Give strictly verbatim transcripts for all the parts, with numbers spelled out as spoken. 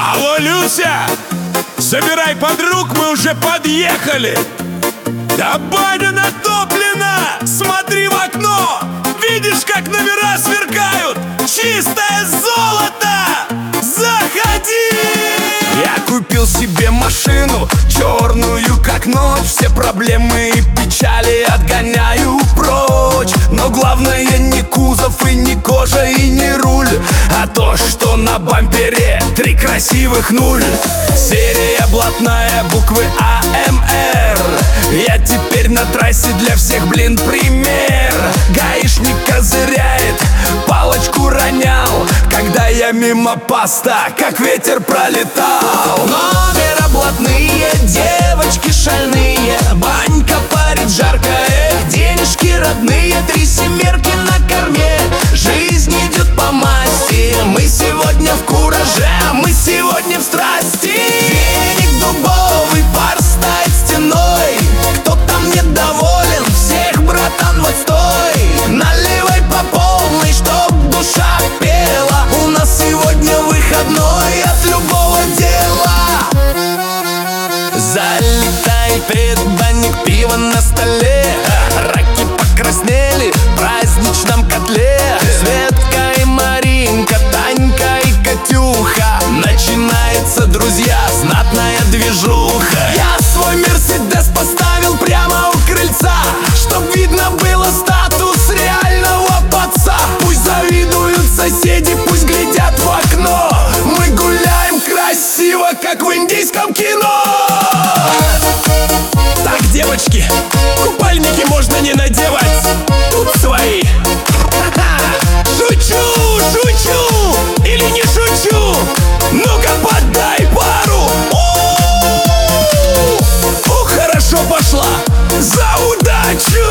Алло, Люся! Собирай подруг, мы уже подъехали! Да баня натоплена! Смотри в окно! Видишь, как номера сверкают? Чистое золото! Заходи! Я купил себе машину, черную как ночь. Все проблемы и печали отгоняю прочь. Но главное не кузов и не кожа и не руль, а то, что на бампере три красивых нуль. Серия блатная, буквы А М Р. Я теперь на трассе для всех, блин, пример. Гаишник козыряет, палочку ронял, когда я мимо поста, как ветер пролетал. Номера блатные, девочки шальные, банька парит жарко, эх, денежки родные, три семерки на корме. Жизнь идет по масти, мы сегодня в кураже, мы сегодня в страсти. Денег дубовый, пар стоит стеной, кто там недоволен, всех, братан, в отстой. Наливай по полной, чтоб душа пела, у нас сегодня выходной от любого дела. Залетай предбанник, пиво на столе, раки покраснели в праздничном котле. Светка и Маринка, Танька и Катюха, начинается, друзья, знатная движуха. Я свой Мерседес поставил прямо у крыльца, чтоб видно было статус реального паца. Пусть завидуют соседи, пусть глядят в окно, мы гуляем красиво, как в индийском кино. Так, девочки, купальники можно не надевать, тут свои. Шучу, шучу или не шучу? Ну-ка подай пару. О, хорошо пошла, за удачу.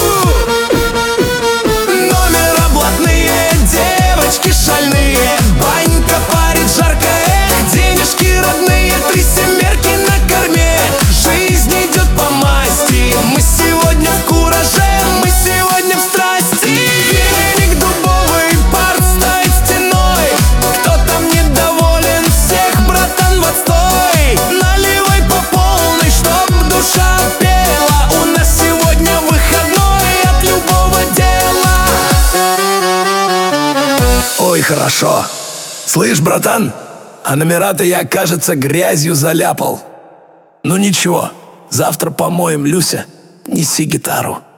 Номера блатные, девочки шальные, банька парит жарко, эх, денежки родные, три семерки на корме. Жизнь идет по масти, мы сегодня в кураже, мы сегодня в страсти. Веник дубовый, пар стоит стеной, кто там недоволен, всех, братан, в отстой. Наливай по полной, чтоб душа пела, у нас сегодня выходной от любого дела. Ой, хорошо. Слышь, братан, а номера-то я, кажется, грязью заляпал. Ну ничего, завтра помоем, Люся, неси гитару.